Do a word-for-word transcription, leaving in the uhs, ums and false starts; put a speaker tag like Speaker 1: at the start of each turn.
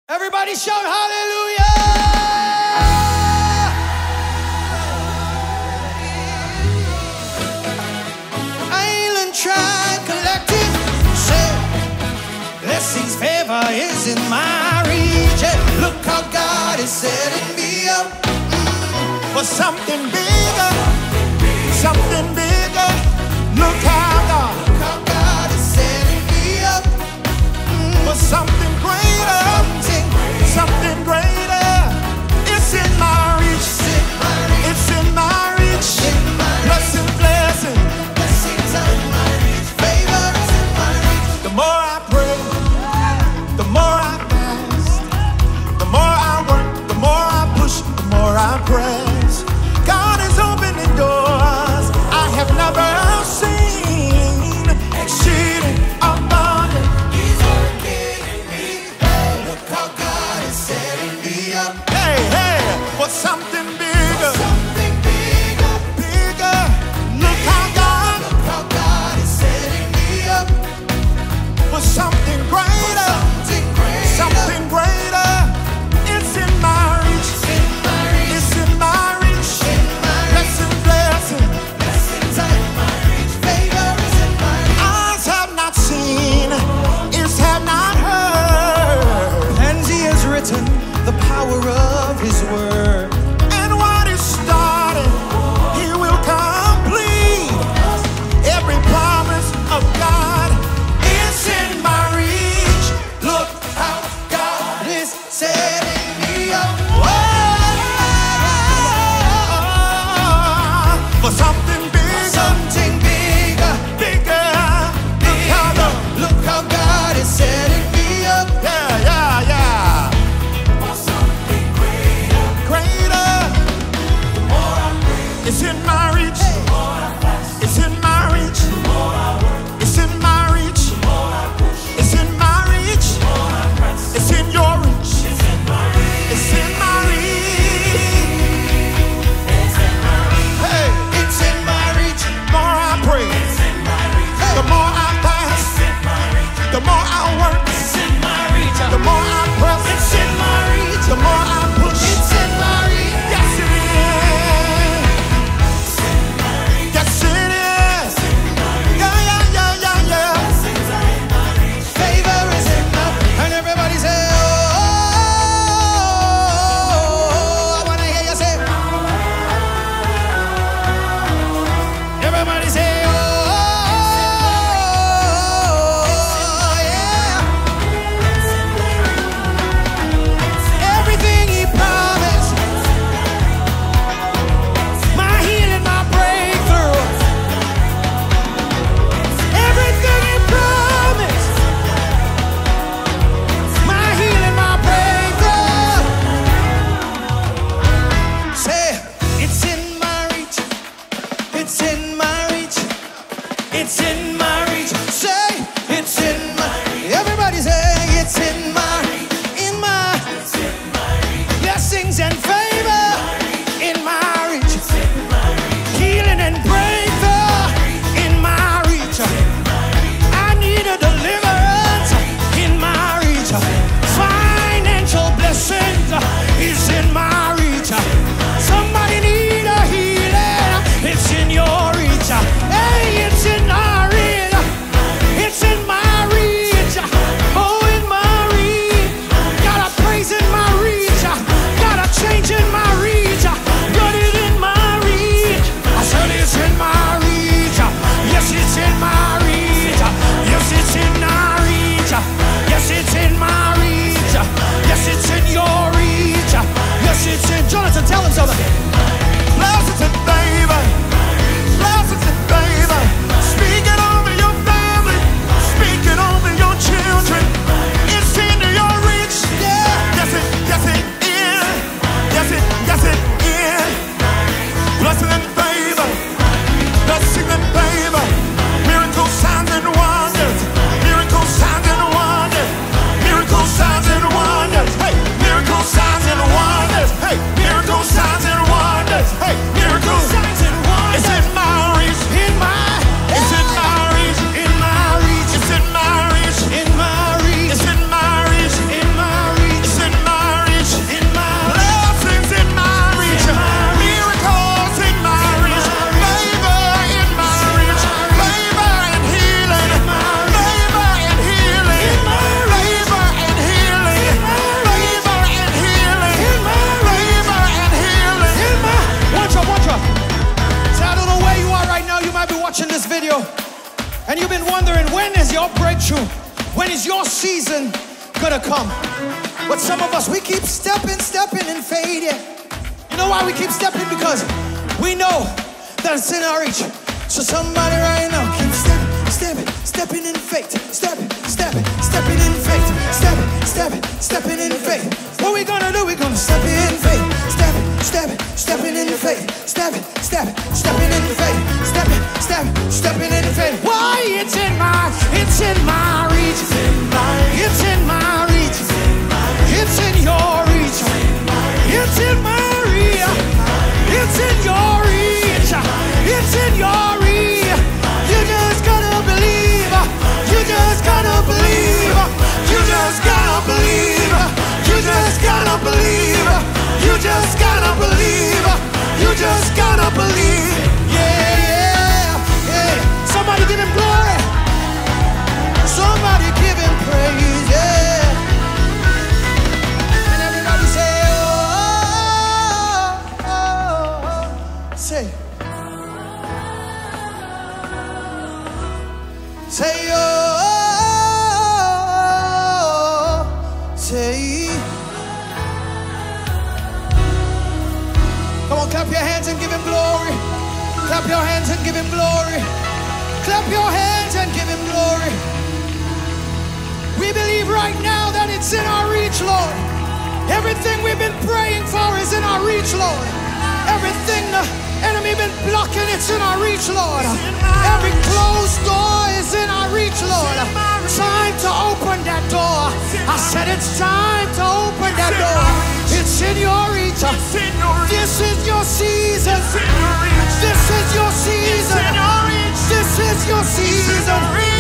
Speaker 1: Everybody shout hallelujah! Island tribe collective say, blessings, favor is in my region. Look how God is setting me up mm, for something bigger, something bigger. Look how God, look how God is setting me up mm, for something greater, something, something greater. It's in my reach, it's in my reach. Blessing, blessing, blessings in my reach. Favor is in my reach. The more I pray, the more I fast, the more I work, the more I push, the more I press. God is opening doors I have never seen. season gonna come. But some of us, we keep stepping, stepping in faith. Yeah. You know why we keep stepping? Because we know that it's in our reach. So somebody right now keep stepping, stepping, stepping in faith. Stepping, stepping, stepping in faith. Stepping, stepping, stepping in faith. What we gonna do? We gonna step in faith. Stepping, stepping, stepping in faith. Stepping, stepping, stepping in faith. Stepping, stepping, stepping in faith. Why? It's in my, it's in my reach. It's in my, it's in my reach. It's in your reach. It's in my reach. It's in your reach. It's in your reach. You just gotta believe. You just gotta believe. You just gotta believe. You just gotta believe. You just gotta believe. You just gotta believe. Yeah, yeah, yeah. Somebody give him glory. Somebody give him praise. Yeah. And everybody say, oh, oh, oh. Say. Say, oh, say. Come on, clap your hands and give him glory. Clap your hands and give him glory. Clap your hands and give him glory. We believe right now that it's in our reach, Lord. Everything we've been praying for is in our reach, Lord. Everything the enemy been blocking, it's in our reach, Lord. Every closed door is in our reach, Lord. Time to open that door. I said it's time to open that door. It's in your reach. This is your season. This is your season. This is your season.